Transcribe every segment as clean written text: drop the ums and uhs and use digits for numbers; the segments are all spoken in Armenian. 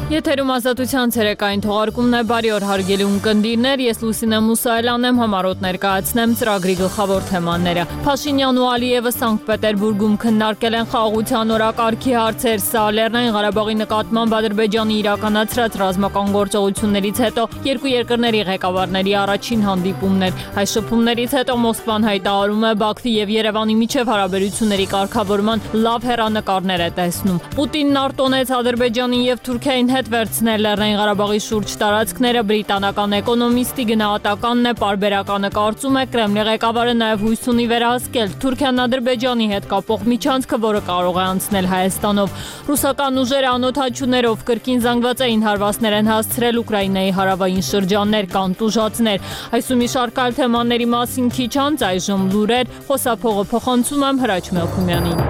Եթերում ազատության ցերեկային թողարկումն է, բարի օր հարգելի ունկնդիրներ, ես Լուսինե Մուսայելյանն եմ, համառոտ ներկայացնեմ ծրագրի գլխավոր թեմաները։ Փաշինյանն ու Ալիևը Սանկտ Պետերբուրգում քննարկել են խաղաղության օրակարգի հարցեր, սա Լեռնային Ղարաբաղի նկատմամբ Ադրբեջանի իրականացրած ռազմական գործողություններից հետո երկու երկրների ղեկավարների առաջին հանդիպումն էր։ Այս շփումներից հետո Մոսկվան հայտարարում է Բաքվի եւ Երևանի միջև հարաբերությունների կարգավորման լավ հեռանկարներ է տեսնում։ Պուտինն արտոնեց Ադրբեջանին եւ Թուրքիային հետ վերցնել Լեռնային Ղարաբաղի շուրջ տարածքները, բրիտանական էկոնոմիստի գնահատականն է, պարբերականը կարծում է Կրեմլի ղեկավարը նաև հույս ունի վերահսկել Թուրքիան Ադրբեջանի հետ կապող միջանցքը, որը կարող է անցնել Հայաստանով։ Ռուսական ուժերը անօդաչուներով կրկին զանգվածային հարվածներ են հասցրել Ուկրաինայի հարավային շրջաններ, կան տուժածներ։ Այս ու մի շարք այլ թեմաների մասին քիչ անց այժմ լուրեր, խոսափողը փոխանցում եմ Հրաչ Մելքումյանին։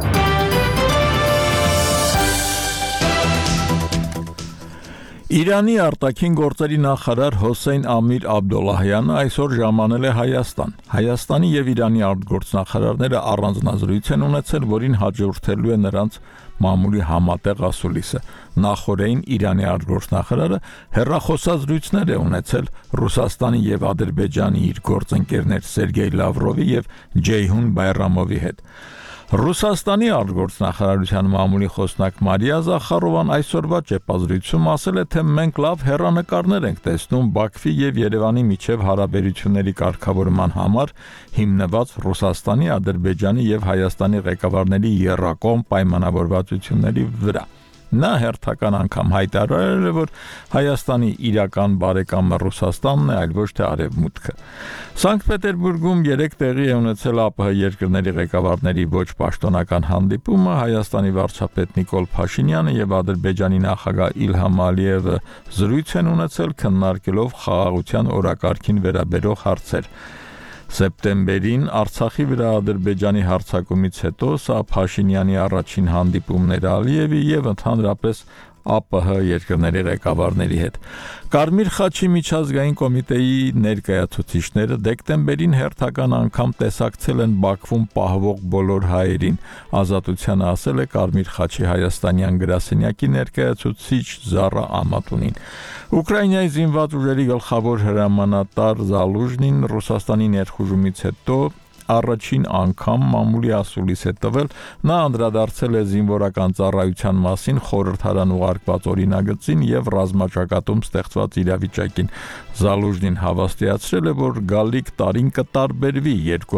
Իրանի արտաքին գործերի նախարար Հոսեյն Ամիր Աբդոլլահյանը այսօր ժամանել է Հայաստան։ Հայաստանի եւ Իրանի արտգործնախարարները առանձնազրույց են ունեցել, որին հաջորդելու է նրանց մամուլի համատեղ ասուլիսը։ Նախորդին Իրանի արտգործնախարարը հեռախոսազրույցներ է ունեցել Ռուսաստանի եւ Ադրբեջանի իր գործընկերներ Սերգեյ Լավրովի եւ Ջեյհուն Բայրամովի հետ։ Ռուսաստանի արտգործնախարարության մամուլի խոսնակ Մարիա Զախարովան այսօրվա ճեպազրույցում ասել է, թե մենք լավ հեռանկարներ ենք տեսնում Բաքվի եւ Երևանի միջև հարաբերությունների կարգավորման համար հիմնված Ռուսաստանի, Ադրբեջանի եւ Հայաստանի ղեկավարների եռակողմ պայմանավորվածությունների վրա։ Նա հերթական անգամ հայտարարել է, որ Հայաստանի իրական բարեկամը Ռուսաստանն է, այլ ոչ թե Արևմուտքը։ Սանկտ Պետերբուրգում 3 տեղի է ունեցել ԱՊՀ երկրների ղեկավարների ոչ պաշտոնական հանդիպումը, Հայաստանի վարչապետ Նիկոլ Փաշինյանը եւ Ադրբեջանի նախագահ Իլհամ Ալիևը զրույց են ունեցել քննարկելով խաղաղության օրակարգին վերաբերող հարցեր։ Սեպտեմբերին Արցախի վրա Ադրբեջանի հարձակումից հետո սա Փաշինյանի առաջին հանդիպումն էր Ալիևի եւ ընդհանրապես ԱՊՀ երկրների ղեկավարների հետ։ Կարմիր խաչի միջազգային կոմիտեի ներկայացուցիչները դեկտեմբերին հերթական անգամ տեսակցել են Բաքվում պահվող բոլոր հայերին։ Ազատությանը ասել է Կարմիր խաչի հայաստանյան գրասենյակի ներկայացուցիչ Զարա Ամատունին։ Ուկրաինայի զինված ուժերի գլխավոր հրամանատար Զալուժնին Ռուսաստանի ներխուժումից հետո առաջին անգամ մամուլի ասուլիս է տվել, նա անդրադարձել է զինվորական ծառայության մասին խորհրդարան ուղարկված օրինագծին եւ ռազմաճակատում ստեղծված իրավիճակին։ Զալուժնին հավաստիացրել է, որ գալիք տարին կտարբերվի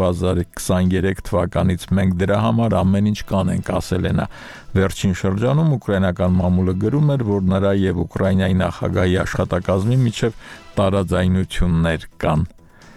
2023 թվականից, մենք դրա համար ամեն ինչ կանենք, ասել է նա։ Վերջին շրջանում ուկրաինական մամուլը գրում էր, որ նրա եւ Ուկրաինայի նախագահի աշխատակազմի միջև տարաձայնություններ կան։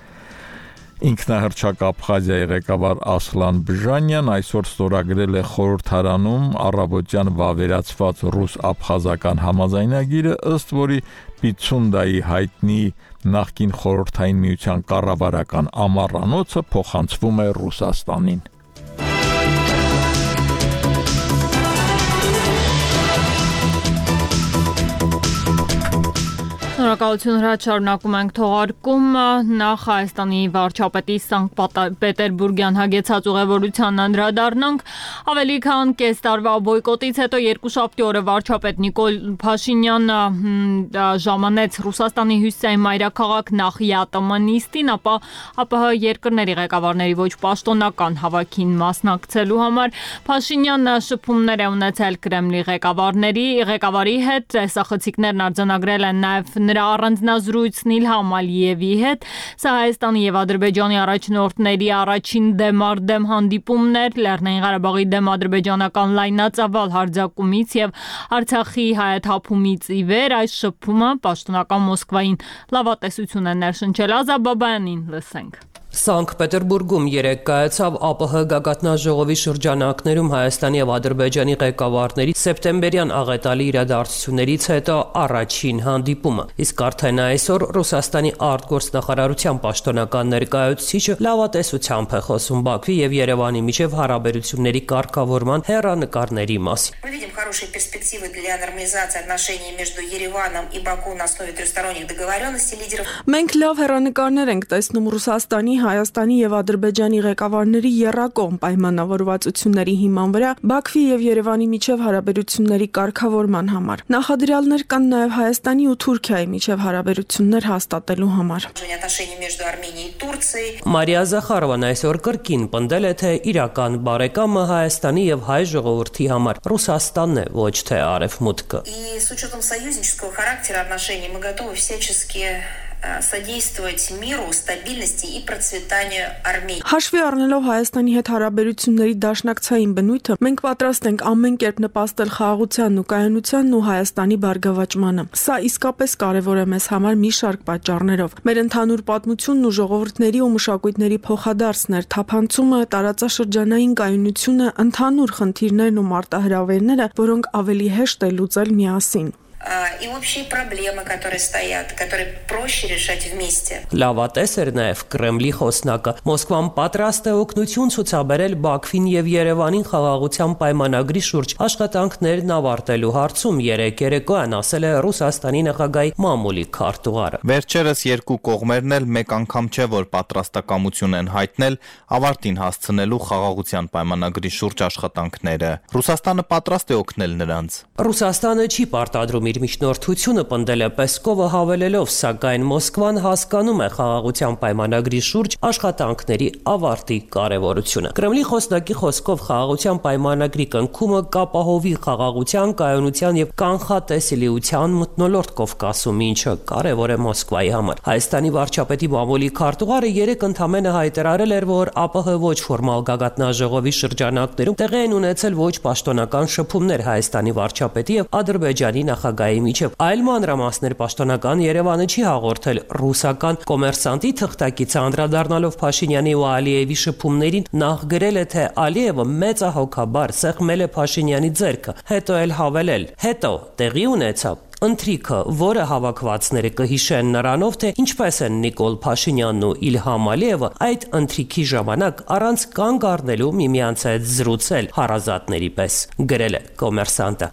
Ինքնահռչակ Աբխազիայի ղեկավար Ասլան Բժանյան այսօր ստորագրել է խորհրդարանում առավոտյան վավերացված ռուս-աբխազական համաձայնագիրը, ըստ որի Պիցունդայի հայտնի նախկին խորհրդային միության կառավարական ամառանոցը փոխանցվում է Ռուսաստանին։ Շնորհակալություն Հրաչ, շարունակում ենք թողարկումը, նախ Հայաստանի վարչապետի Սանկտ Պետերբուրգյան հագեցած ուղևորությանն անդրադառնանք, ավելի քան կես տարվա բոյկոտից հետո երկուշաբթի օրը վարչապետ Նիկոլ Փաշինյանը ժամանեց Ռուսաստանի հյուսիսային մայրաքաղաք նախ ԵԱՏՄ նիստին, ապա ԱՊՀ երկրների ղեկավարների ոչ պաշտոնական հավաքին մասնակցելու համար։ Փաշինյանը շփումներ է ունեցել Կրեմլի ղեկավարի հետ, տեսախցիկներն արձանագրել են նաև նրա առանձնազրույցն Իլհամ Ալիևի հետ, սա Հայաստանի եւ Ադրբեջանի առաջնորդների առաջին դեմարդեմ հանդիպումներ, Լեռնային Ղարաբաղի դեմ ադրբեջանական լայնածավալ հարձակումից եւ Արցախի հայաթափումից ի վեր այս շփումը պաշտոնական Մոսկվային լավատեսություն է ներշնչել։ Ազա Բաբայանին լսենք։ Սանկտ Պետերբուրգում երեկ կայացավ ԱՊՀ գագաթնաժողովի շրջանակներում Հայաստանի եւ Ադրբեջանի ղեկավարների սեպտեմբերյան աղետալի իրադարձություններից հետո առաջին հանդիպումը։ Իսկ արդեն այսօր Ռուսաստանի արտգործնախարարության պաշտոնական ներկայացուցիչը լավատեսությամբ է խոսում Բաքվի եւ Երևանի միջև հարաբերությունների կարգավորման հեռանկարների մասին։ Мы видим хорошие перспективы для нормализации отношений между Ереваном и Баку на основе трехсторонних договоренностей лидеров. Մենք լավ հեռանկարներ ենք տեսնում Ռուսաստանի Հայաստանի եւ Ադրբեջանի ղեկավարների եռակողմ պայմանավորվածությունների հիման վրա Բաքվի եւ Երևանի միջև հարաբերությունների կարգավորման համար։ Նախադրյալներ կան նաեւ Հայաստանի ու Թուրքիայի միջև հարաբերություններ հաստատելու համար։ Մարիա Զախարովան այսօր կրկին պնդել է, թե իրական բարեկամը Հայաստանի եւ հայ ժողովրդի համար Ռուսաստանն է, ոչ թե Արևմուտքը։ И с учетом союзнического характера отношений мы готовы всячески содействовать миру, стабильности и процветанию Армении. Հաշվի առնելով Հայաստանի հետ հարաբերությունների դաշնակցային բնույթը, մենք պատրաստ ենք ամեն կերպ նպաստել խաղաղությանն ու կայունությանն ու Հայաստանի բարգավաճմանը։ Սա իսկապես կարևոր է մեզ համար մի շարք պատճառներով։ Մեր ընդհանուր պատմությունն ու ժողովուրդների ու մշակույթների փոխադարձն էր, թափանցումը, տարածաշրջանային կայունությունը, ընդհանուր խնդիրներն ու մարտահրավերները, որոնք ավելի հեշտ է լուծել միասին։ И общие проблемы, которые стоят, которые проще решать вместе. Լավատես էր նաև Կրեմլի խոսնակը։ Մոսկվան պատրաստ է օգնություն ցուցաբերել Բաքվին եւ Երևանին խաղաղության պայմանագրի շուրջ աշխատանքներն ավարտելու հարցում երեկոյան ասել է Ռուսաստանի նախագահի մամուլի քարտուղարը։ Վերջերս երկու կողմերն էլ մեկ անգամ չէ որ պատրաստակամություն են հայտնել ավարտին հասցնելու խաղաղության պայմանագրի շուրջ աշխատանքները։ Ռուսաստանը պատրաստ է օգնել նրանց։ Ռուսաստանը չի պարտադրում իր միջնորդությունը, պնդել է Պեսկովը հավելելով, սակայն Մոսկվան հասկանում է խաղաղության պայմանագրի շուրջ աշխատանքների ավարտի կարևորությունը։ Կրեմլի խոսնակի խոսքով խաղաղության պայմանագրի կնքումը կապահովի խաղաղության, կայունության եւ կանխատեսելիության մթնոլորտ Կովկասում, ինչը կարևոր է Մոսկվայի համար։ Հայաստանի վարչապետի մամուլի քարտուղարը երեկ ընդամենը հայտարարել էր, որ ԱՊՀ ոչ ֆորմալ գագաթնաժողովի շրջանակներում տեղի են ունեցել ոչ պաշտոնական շփումներ Հայաստանի վարչապետի եւ Ադրբեջանի նախագահի միջև։ Այլ մանրամասներ պաշտոնական Երևանը չի հաղորդել ռուսական կոմերսանտի թղթակիցը անդրադառնալով Փաշինյանի ու Ալիևի շփումներին նախ գրել է, թե Ալիևը մեծահոգաբար սեղմել է Փաշինյանի ձեռքը, հետո էլ հավելել. հետո տեղի ունեցավ ընթրիքը, որը հավաքվածները կհիշեն նրանով, թե ինչպես են Նիկոլ Փաշինյանն ու Իլհամ Ալիևը այդ ընթրիքի ժամանակ առանց կանգ առնելու միմյանց հետ զրուցել հարազատների պես, գրել է կոմերսանտը։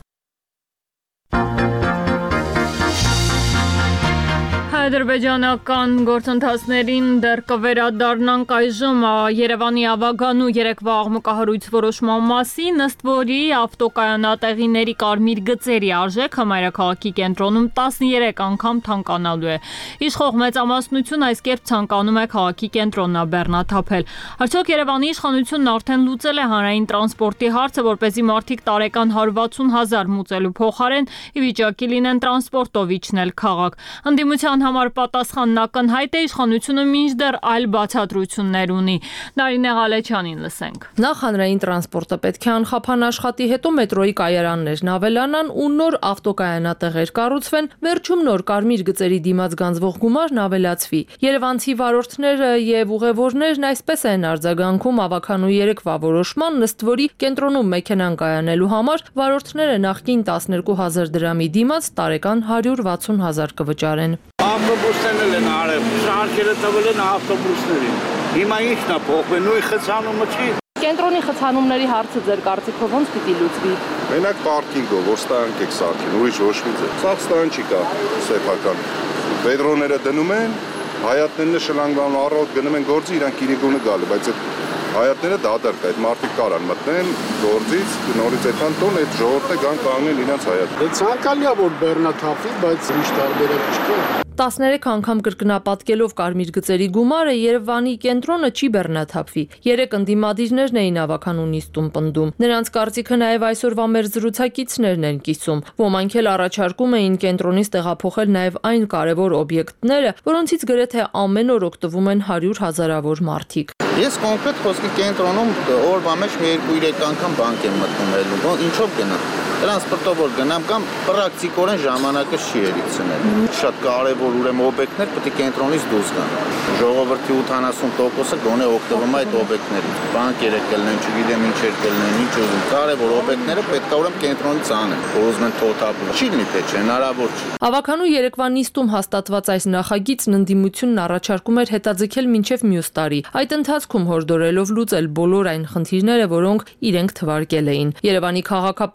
Ադրբեջանական գործընթացներին դեռ կվերադառնանք այժմ Երևանի ավագանու երեկվա աղմկահարույց որոշման մասին, ըստ որի ավտոկայանատեղիների կարմիր գծերի արժեքը մայրաքաղաքի կենտրոնում 13 անգամ թանկանալու է։ Իշխող մեծամասնություն այս կերպ ցանկանում է քաղաքի կենտրոնաբեռնաթափել։ Արդյոք Երևանի իշխանությունն արդեն լուծել է հանրային տրանսպորտի հարցը, որպեսզի մարդիկ տարեկան 160,000 մուծելու փոխարեն ի վիճակի լինեն տրանսպորտով իջնել քաղաք։ Ընդդիմության համար պատասխանն ակնհայտ է, իշխանությունը մինչդեռ այլ բացատրություններ ունի։ Նարինե Ղալեչյանին լսենք։ Նախ հանրային տրանսպորտը պետք է անխափան աշխատի, հետո մետրոյի կայարաններն ավելանան ու նոր ավտոկայանատեղեր կառուցվեն, վերջում նոր կարմիր գծերի դիմաց գանձվող գումարն ավելացվի։ Երևանցի վարորդները եւ ուղևորներն այսպես են արձագանքում ավագանու երեկվա որոշման, ըստ որի կենտրոնում մեքենան կայանելու համար վարորդները նախկին 12,000 դրամի դիմաց տարեկան 160,000 կվճարեն։ Ավտոբուսներն են արել, շարքերը տվել են ավտոբուսներին։ Հիմա ի՞նչն է փոխվել, նույն խցանումը չի։ Կենտրոնի խցանումների հարցը ձեր կարծիքով ոնց պիտի լուծվի։ Մենակ պարկինգով, որ ստանք եք սարքին, ուրիշ ոչ մի ձև։ Սա ստան չի կա սեփական։ Պետրոները դնում են, հայատներն շլանգվան առավոտ գնում են գործի, իրանք իրիկունը գալու, բայց այդ հայատները դադար կա, այդ մարդիկ կարան մտնեն գործից, նորից այդքան տոն այդ ժողովուրդը գան կանգնեն իրենց հայատ։ Դա ցանկալի է որ բեռնաթափվի, բայց ուրիշ տարբերակ չկա։ 13 անգամ կրկնապատկելով կարմիր գծերի գումարը Երևանի կենտրոնը չի բեռնաթափվի։ 3 ընդդիմադիրներն էին ավագանու նիստում պնդում։ Նրանց կարծիքը նաև այսօրվա մեր զրուցակիցներն են կիսում։ Ոմանք էլ առաջարկում էին կենտրոնից տեղափոխել նաև այն կարևոր օբյեկտները, որոնցից գրեթե ամեն օր օգտվում են 100,000-ավոր մարդիկ։ Ես կոնկրետ խոսքի կենտրոնում օրվա մեջ 2-3 անգամ բանկ եմ մտնում ելնում, ինչով գնամ։ Տրանսպորտով որ գնամ կամ պրակտիկորեն ժամանակը չի երիցնել։ Շատ կարևոր ուրեմն օբյեկտներ պետք է կենտրոնից դուրս գան։ Ժողովրդի 80%-ը գոնե օգտվում է այդ օբյեկտներից։ Բանկերը կլինեն, չգիտեմ ինչեր կլինեն, ինչ ուզում։ Կարևոր օբյեկտները պետք է ուրեմն կենտրոնից անեն։ Ուզում են թոթափել։ Չի լինի թե չէ, հնարավոր չի։ Ավագանու երեկվա նիստում հաստատված այս նախագիծն ընդդիմությունն առաջարկում էր հետաձգել մինչև մյուս տարի։ Այդ ընթացքում հորդորելով լուծել բոլոր այն խնդիրները, որոնք իրենք թվարկել էին։ Երևանի քաղաքապետ Տիգրան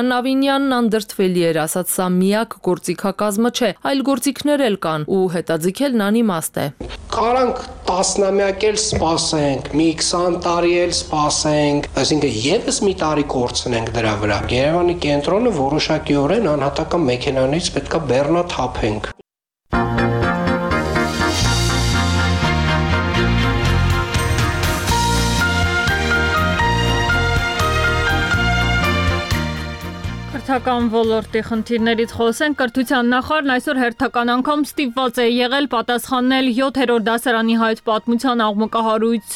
Տիգրան Նավինյանն անդրդվելի էր, ասաց սա միակ գործիքակազմը չէ, այլ գործիքներ էլ կան ու հետաձգելն անիմաստ է։ Կարանք տասնամյակ էլ սպասենք, մի 20 տարի էլ սպասենք, այսինքն եւս մի տարի կորցնենք դրա վրա։ Երևանի կենտրոնը որոշակիորեն անհատական մեքենաներից պետքա բեռնաթափենք։ Կրթական ոլորտի խնդիրներից խոսենք, կրթության նախարարն այսօր հերթական անգամ ստիպված է եղել պատասխանել 7-րդ դասարանի հայոց պատմության աղմկահարույց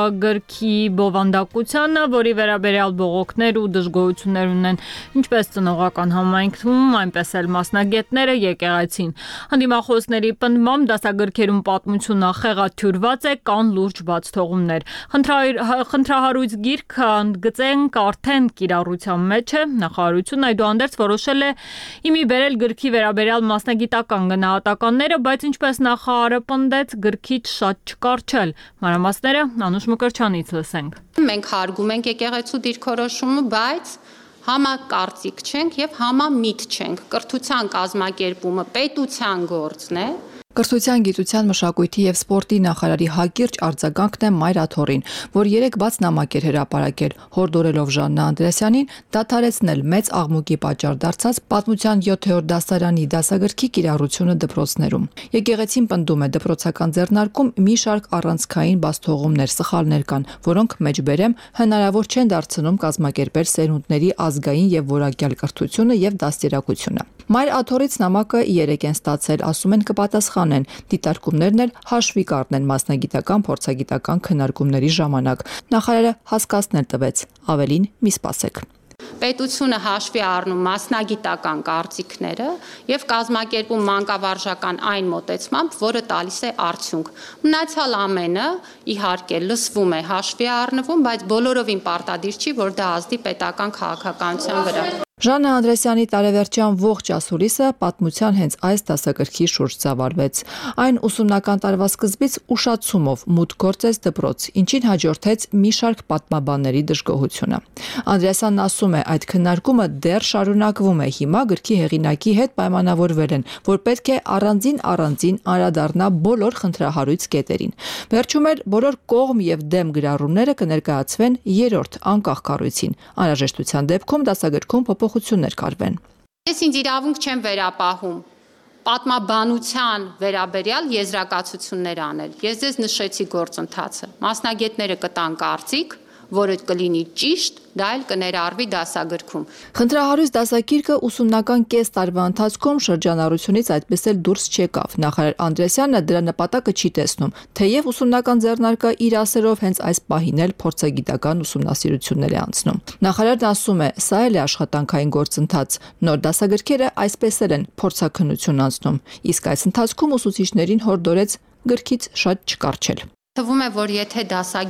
գրքի բովանդակությանը, որի վերաբերյալ բողոքներ ու դժգոհություններ ունեն ինչպես ծնողական համայնքում, այնպես էլ մասնագետները, եկեղեցին։ Հանդիմախոսների պնդմամբ դասագրքերում պատմությունը խեղաթյուրված է, կան լուրջ բացթողումներ։ Խնդրահարույց գիրքը ընդգծենք արդեն կիրառության մեջ է, նախարարությունը այդուհանդերձ որոշել է իմի բերել գրքի վերաբերյալ մասնագիտական գնահատականները, բայց ինչպես նախարարը պնդեց, գրքից շատ չկարչել։ Մանրամասները Անուշ Մկրտչյանից լսենք։ Մենք հարգում ենք եկեղեցու դիրքորոշումը, բայց համակարծիք չենք եւ համամիտ չենք։ Կրթության կազմակերպումը պետության գործն է։ Կրթության, գիտության, մշակույթի եւ սպորտի նախարարի հակիրճ արձագանքն է Մայր Աթոռին, որ երեք բաց նամակ էր հրապարակել, հորդորելով Ժաննա Անդրեասյանին դադարեցնել մեծ աղմուկի պատճառ դարձած պատմության 7-րդ դասարանի դասագրքի կիրառությունը դպրոցներում։ Եկեղեցին պնդում է դպրոցական ձեռնարկում մի շարք առանցքային բացթողումներ, սխալներ կան, որոնք մեջբերեմ հնարավոր չեն դարձնում կազմակերպել սերունդների ազգային եւ որակյալ կրթությունը եւ դաստիարակությունը։ Մայր Աթոռից նամակը 3 են ստացել, ասում են կպատասխանեն, դիտարկումներն էլ հաշվի կառնեն մասնագիտական, փորձագիտական քննարկումների ժամանակ։ Նախարարը հասկացնել տվեց, ավելին մի սպասեք։ Պետությունը հաշվի առնում մասնագիտական կարծիքները եւ կազմակերպում մանկավարժական այն մոտեցմամբ, որը տալիս է արդյունք։ Մնացյալ ամենը իհարկե լսվում է, հաշվի առնվում, բայց բոլորովին պարտադիր չի, որ դա ազդի պետական քաղաքականության վրա։ Ժաննա Անդրեասյանի տարեվերջյան ողջ ասուլիսը պատմության հենց այս դասագրքի շուրջ ծավալվեց։ Այն ուսումնական տարվա սկզբից ուշացումով մուտք գործեց դպրոց, ինչին հաջորդեց մի շարք պատմաբանների դժգոհությունը։ Անդրեասյանն ասում է, այդ քննարկումը դեռ շարունակվում է, հիմա գրքի հեղինակի հետ պայմանավորվել են, որ պետք է առանձին անդրադառնա բոլոր խնդրահարույց կետերին։ Վերջում էլ բոլոր կողմ եւ դեմ գրառումները կներկայացվեն երրորդ անկախ կառույցին։ Անհրաժեշտության դեպքում դասագրքում փոփոխություններ կարվեն։ Ես ինձ իրավունք չեմ վերապահում պատմաբանության վերաբերյալ եզրակացություններ անել։ Ես ձեզ նշեցի գործընթացը։ Մասնագետները կտան կարծիք, որը կլինի ճիշտ, դա էլ կներառվի դասագրքում։ Խնդրահարույց դասագիրքը ուսումնական կես տարվա ընթացքում շրջանառությունից այդպես էլ դուրս չեկավ։ Նախարար Անդրեասյանը դրա նպատակը չի տեսնում, թեև ուսումնական ձեռնարկը իր ասերով հենց այս պահին էլ փորձագիտական ուսումնասիրություններ է անցնում։ Նախարարն ասում է, սա էլ է աշխատանքային գործընթաց։ Նոր դասագրքերը այսպես էլ են փորձաքննություն անցնում, իսկ այս ընթացքում ուսուցիչներին հորդորեց գրքից շատ չկարչել։ Թվում է, որ եթե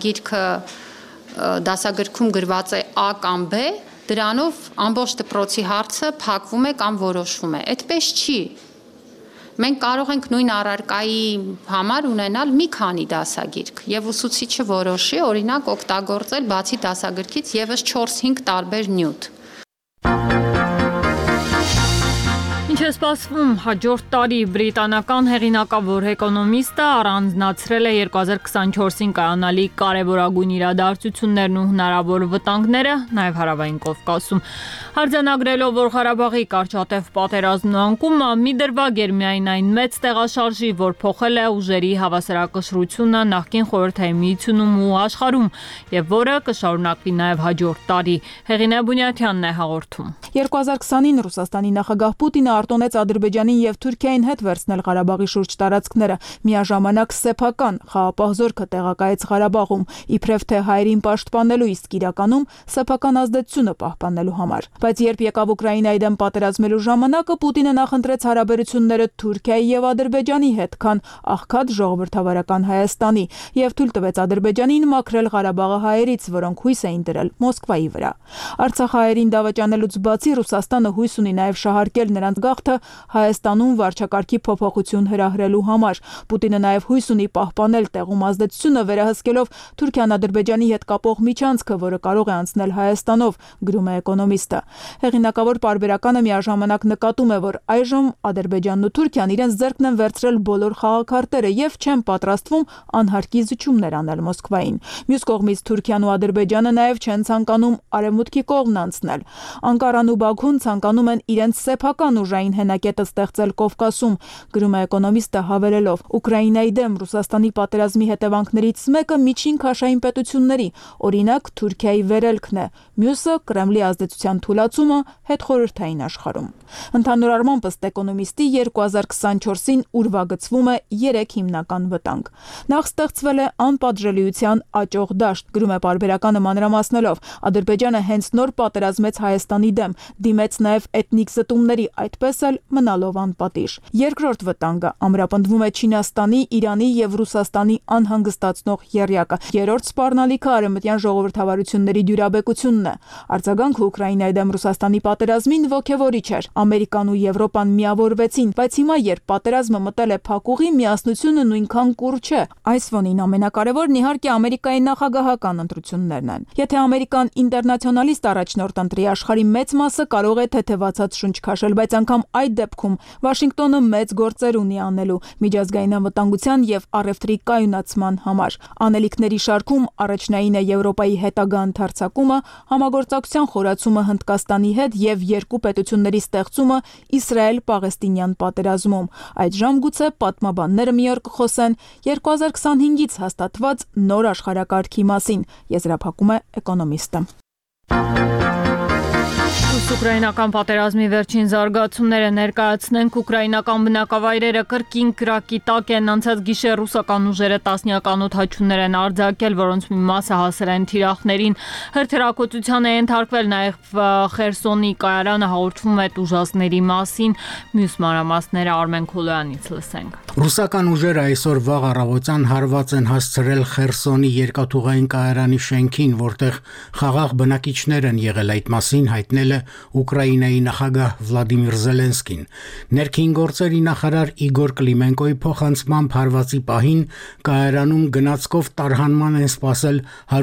դասագրքում գրված է A կամ B, դրանով ամբողջ դպրոցի հարցը փակվում է կամ որոշվում է։ Այդպես չի։ Մենք կարող ենք նույն առարկայի համար ունենալ մի քանի դասագիրք եւ ուսուցիչը որոշի, օրինակ, օգտագործել բացի դասագրքից եւս 4-5 տարբեր նյութ։ Ինչ է սպասվում հաջորդ տարի բրիտանական հեղինակավոր էկոնոմիստը առանձնացրել է 2024-ին կայանալիք կարևորագույն իրադարձություններն ու հնարավոր վտանգները, նաև Հարավային Կովկասում։ Արձանագրելով, որ Ղարաբաղի կարճատև պատերազմն ու անկումը մի դրվագ էր միայն այն մեծ տեղաշարժի, որ փոխել է ուժերի հավասարակշռությունը նախկին Խորհրդային Միությունում ու աշխարհում, եւ որը կշարունակվի նաև հաջորդ տարի։ Հեղինե Բունյաթյանն է հաղորդում։ 2020-ին Ռուսաստանի նախագահ Պուտինը արտոնեց Ադրբեջանին եւ Թուրքիային հետ վերցնել Ղարաբաղի շուրջ տարածքները։ Միաժամանակ սեփական խաղապահ զորքը տեղակայեց Ղարաբաղում, իբրև թե հայերին պաշտպանելու, իսկ իրականում սեփական ազդեցությունը պահպանելու համար։ Բայց երբ եկավ Ուկրաինայի դեմ պատերազմելու ժամանակը, Պուտինը նախընտրեց հարաբերությունները Թուրքիայի եւ Ադրբեջանի հետ, քան աղքատ ժողովրդավարական Հայաստանի, եւ թույլ տվեց Ադրբեջանին մաքրել Ղարաբաղը հայերից, որոնք հույս էին դրել Մոսկվայի վրա։ Արցախահայերին դավաճանելուց բացի Ռուսաստանը հույս ունի նաեւ շահարկել նրանց խախտը Հայաստանում վարչակարգի փոփոխություն հրահրելու համար։ Պուտինը նաև հույս ունի պահպանել տեղում ազդեցությունը, վերահսկելով Թուրքիան-Ադրբեջանի հետ կապող միջանցքը, որը կարող է անցնել Հայաստանով, գրում է Էկոնոմիստը։ Հեղինակավոր պարբերականը միաժամանակ նկատում է, որ այժմ Ադրբեջանն ու Թուրքիան իրենց ձեռքն են վերցրել բոլոր խաղաքարտերը եւ չեն պատրաստվում անհարկի զիջումներ անել Մոսկվային։ Մյուս կողմից Թուրքիան ու Ադրբեջանը նաև չեն ցանկանում արևմուտքի կողմն անցնել։ Անկարան ու Բաքուն ցանկանում են իրենց սեփական ուժային հենակետը ստեղծել Կովկասում, գրում է Էկոնոմիստը հավելելով. Ուկրաինայի դեմ Ռուսաստանի պատերազմի հետևանքներից մեկը միջին քաշային պետությունների, օրինակ Թուրքիայի վերելքն է, մյուսը Կրեմլի ազդեցության թուլացումը հետխորհրդային աշխարհում։ Ընդհանուր առմամբ ըստ Էկոնոմիստի 2024-ին ուրվագծվում է 3 հիմնական վտանգ։ Նախ ստեղծվել է անպատժելիության աճող դաշտ, գրում է պարբերականը մանրամասնելով. Ադրբեջանը հենց նոր պատերազմեց Հայաստանի դեմ, դիմեց նաև էթնիկ զտումների, այդպես էլ մնալով անպատիժ։ Երկրորդ վտանգը ամրապնդվում է Չինաստանի, Իրանի եւ Ռուսաստանի անհանգստացնող եռյակը։ Երրորդ սպառնալիքը արևմտյան ժողովրդավարությունների դյուրաբեկությունն է։ Արձագանքը Ուկրաինայի դեմ Ռուսաստանի պատերազմին ոգևորիչ էր։ Ամերիկան ու Եվրոպան միավորվեցին, բայց հիմա երբ պատերազմը մտել է փակուղի, միասնությունը նույնքան կուռ չէ։ Այս ֆոնին ամենակարևորն իհարկե Ամերիկայի նախագահական ընտրություններն են։ Եթե Ամերիկան ինտերնացիոնալիստ առաջնորդ ընտրի, աշխարհի մեծ մասը կարող է թեթևացած շունչ քաշել, բայց անգամ այդ դեպքում Վաշինգտոնը մեծ գործեր ունի անելու միջազգային անվտանգության եւ առևտրի կայունացման համար։ Անելիքների շարքում առաջնային է Եվրոպայի հետագա ընդարձակումը, համագործակցության խորացումը Հնդկաստանի հետ եւ երկու պետությունների ստեղծումը Իսրայել-Պաղեստինյան պատերազմում։ Այդժամ գուցե պատմաբանները մի օր կխոսեն 2025-ից հաստատված նոր աշխարհակարգի մասին, եզրափակում է Էկոնոմիստը։ Ուկրաինական պատերազմի վերջին զարգացումները ներկայացնենք։ Ուկրաինական բնակավայրերը կրկին կրակի տակ են։ Անցած գիշեր ռուսական ուժերը տասնյական օդաչուներ են արձակել, որոնց մի մասը հասել են թիրախներին։ Հրթիռակոծության է ենթարկվել նաև Խերսոնի կայարանը, հաղորդվում է տուժածների մասին։ Մյուս մանրամասները Արմեն Քոլոյանից լսենք։ Ռուսական ուժերը այսօր վաղ առավոտյան հարված են հասցրել Խերսոնի երկաթուղային կայարանի շենքին, որտեղ խաղաղ բնակիչներ են եղել, այդ մասին հայտնել է Ուկրաինայի նախագահ Վլադիմիր Զելենսկին։ Ներքին գործերի նախարար Իգոր Կլիմենկոյի փոխանցմամբ հարվածի պահին կայարանում գնացքով տարհանման են սպասել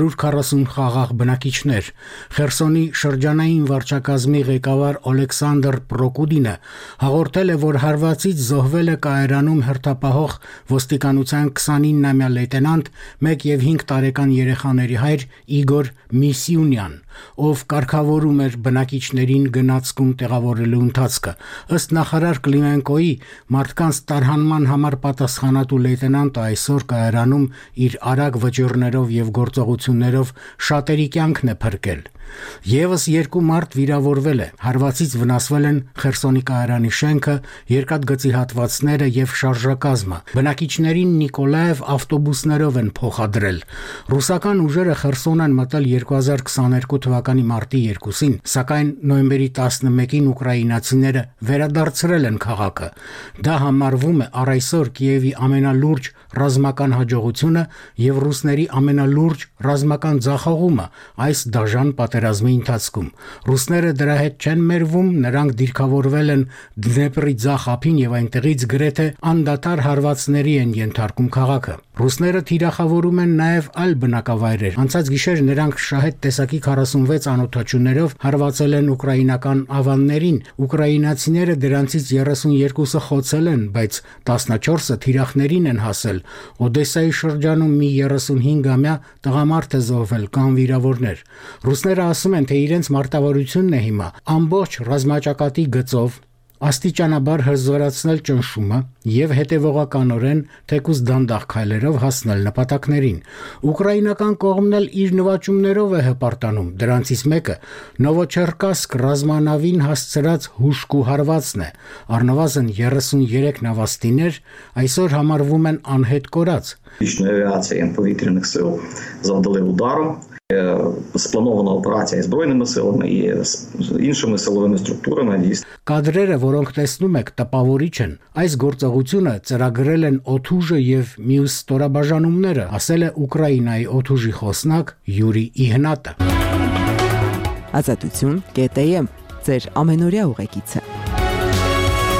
140 խաղաղ բնակիչներ։ Խերսոնի շրջանային վարչակազմի ղեկավար Օլեքսանդր Պրոկուդինը հաղորդել է, որ հարվածից զոհվել է կայարանում հերթապահող ոստիկանության 29-ամյա լեյտենանտ, 1 եւ 5 տարեկան երեխաների հայր Իգոր Միսյունյան, ով կարգավորում էր բնակիչներին գնացքում տեղավորելու ընթացքը։ Ըստ նախարար Կլիմենկոյի, մարդկանց տարհանման համար պատասխանատու լեյտենանտը այսօր կայարանում իր արագ վճիռներով եւ գործողություններով շատերի կյանքն է փրկել։ Եվս 2 մարդ վիրավորվել է։ Հարվածից վնասվել են Խերսոնի կայարանի շենքը, երկաթգծի հատվածները եւ շարժակազմը։ Բնակիչներին Նիկոլաև ավտոբուսներով են փոխադրել։ Ռուսական ուժերը Խերսոն են մտել 2022 թվականի մարտի 2-ին, սակայն նոյեմբերի 11-ին ուկրաինացիները վերադարձրել են քաղաքը։ Դա համարվում է առ այսօր Կիևի ամենալուրջ ռազմական հաջողությունը եւ ռուսների ամենալուրջ ռազմական ձախողումը այս դաժան պատերազմի ընթացքում։ Ռուսները դրա հետ չեն մերվում, նրանք դիրքավորվել են Դնեպրի ձախ ափին եւ այնտեղից գրեթե անդադար հարվածների են ենթարկում քաղաքը։ Ռուսները թիրախավորում են նաև այլ բնակավայրեր։ Անցած գիշեր նրանք շահեդ տեսակի 46 անօդաչուներով հարվածել են ուկրաինական ավաններին։ Ուկրաինացիները դրանցից 32-ը խոցել են, բայց 14-ը թիրախներին են հասել։ Օդեսայի շրջանում մի 35-ամյա տղամարդ է զոհվել կամ վիրավորներ։ Ռուսները ասում են, թե իրենց մարտավարությունն է հիմա ամբողջ ռազմաճակատի գծով աստիճանաբար հզորացնել ճնշումը եւ հետեւողականորեն թեկուզ դանդաղ քայլերով հասնել նպատակներին։ Ուկրաինական կողմն էլ իր նվաճումներով է հպարտանում։ Դրանցից մեկը Նովոչերկասկ ռազմանավին հասցրած հուշկու հարվածն է։ Առնվազն 33 նավաստիներ այսօր համարվում են անհետ կորած։ Авіація повітряних сил завдали удару. Спланована операція збройними силами і іншими силовими структурами. Կադրերը, որոնք տեսնում եք, տպավորիչ են։ Այս գործողությունը ծրագրել են օդուժը եւ մյուս ստորաբաժանումները, ասել է Ուկրաինայի օդուժի խոսնակ Յուրի Իհնատը։ Ազատություն.am ձեր ամենօրյա ուղեկիցը։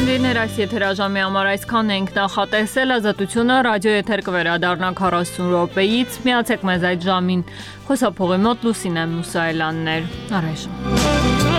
Ունկնդիրներ, այս եթերաժամի համար այսքան ենք նախատեսել, Ազատությունը ռադիո եթեր կվերադառնա 40 րոպեից, միացեք մեզ այդ ժամին, խոսափողի մոտ Լուսինե Մուսայելյանն էր, առայժմ։